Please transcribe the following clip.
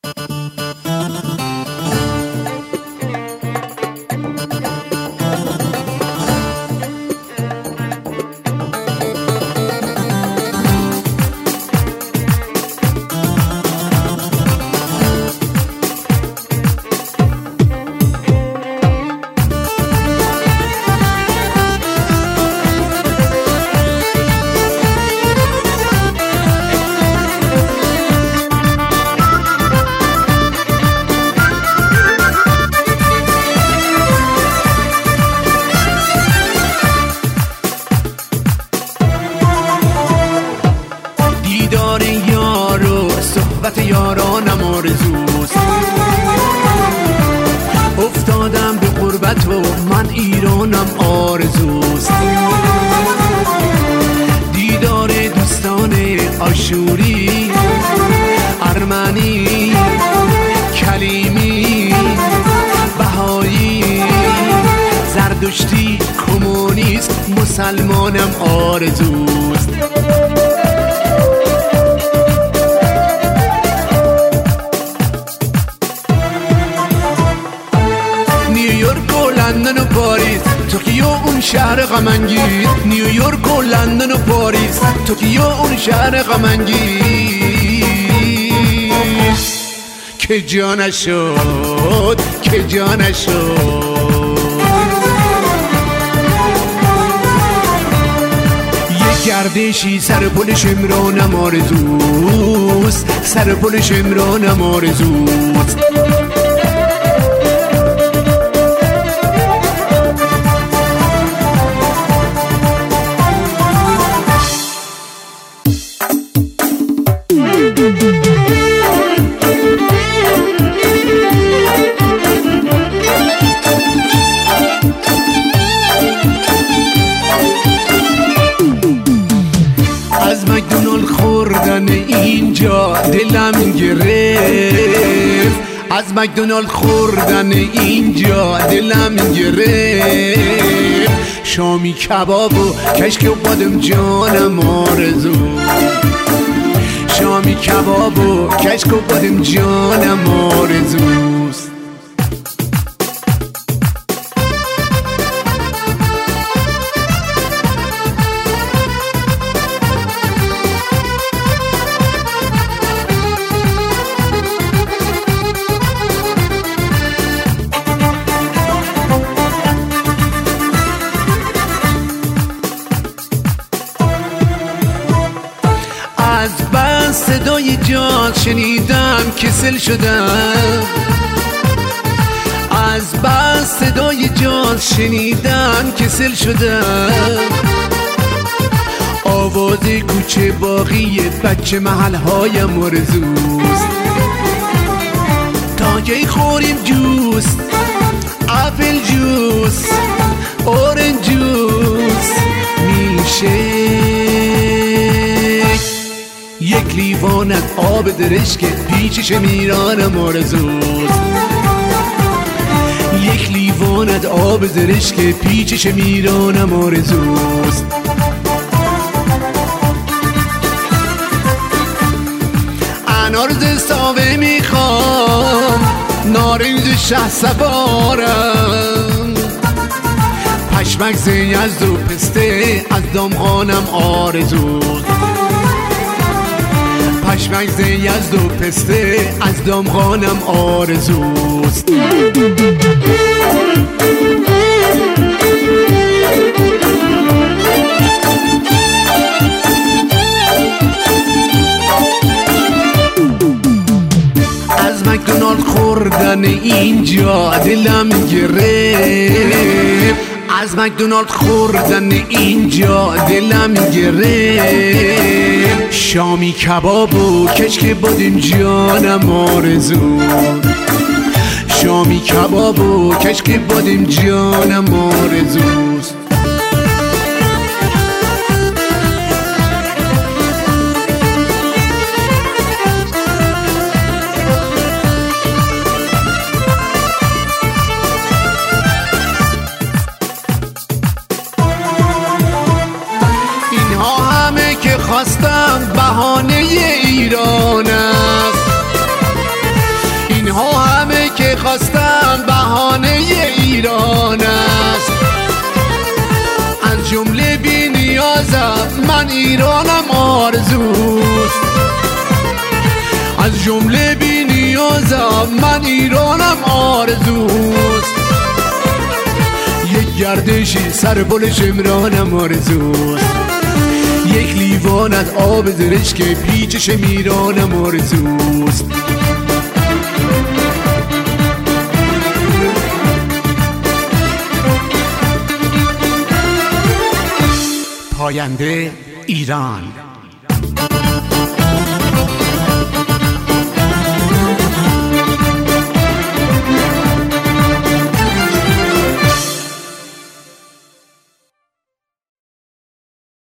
یارانم آرزوست، افتادم به غربت و من ایرانم آرزوست. دیدار دوستان آشوری، ارمنی، کلیمی، بهایی، زردشتی، کمونیست، مسلمانم آرزوست. نیویورک و لندن و پاریس، توکیو اون شهر غم‌انگیز. نیویورک و لندن و پاریس، توکیو اون شهر غم‌انگیز. که جا نشد، که جا نشد. یک گردشی سر پل شمرانم آرزوست، سر پل شمرانم آرزوست. از مکدونالد خوردن اینجا دلم گرفت، از مکدونالد خوردن اینجا دلم گرفت. شامی کباب و کشک و بادم جانم آرزو، شامی کباب و کشک و بادم جانم آرزوست. از بس صدای جاز شنیدم کسل شدم، از بس صدای جاز شنیدم کسل شدم. آواز کوچه باقی بچه محل‌هایم آرزوست. تا کی خوریم جوس، اپل جوس، اورنج جوس میشه. یک لیوان از آب درشک پیچش میرانم آرزوست، یک لیوان از آب درشک پیچش میرانم آرزوست. انارز ساوه میخوام، نارنج شه سوارم، پشمک زیزد و پسته از دامغانم آرزوست، پشمک زیزد و پسته از دامغانم آرزوست. از مکدونالد خوردن اینجا دلم گرفت، از مکدونالد خوردن اینجا دلم گرفت. شامی کباب و کشک بادم جانم آرزو، شامی کباب و کشک بادم جانم آرزوست. خواستم بهانه ایران است، اینها همه که خواستم بهانه ایران است. از جمله بی نیازم من ایرانم آرزوست. از جمله بی نیازم من ایرانم آرزوست. یک گردشی سر بل شمرانم آرزوست. یک لیوان از آب زرش که پیچ شمیرانم آرزوست. پاینده ایران.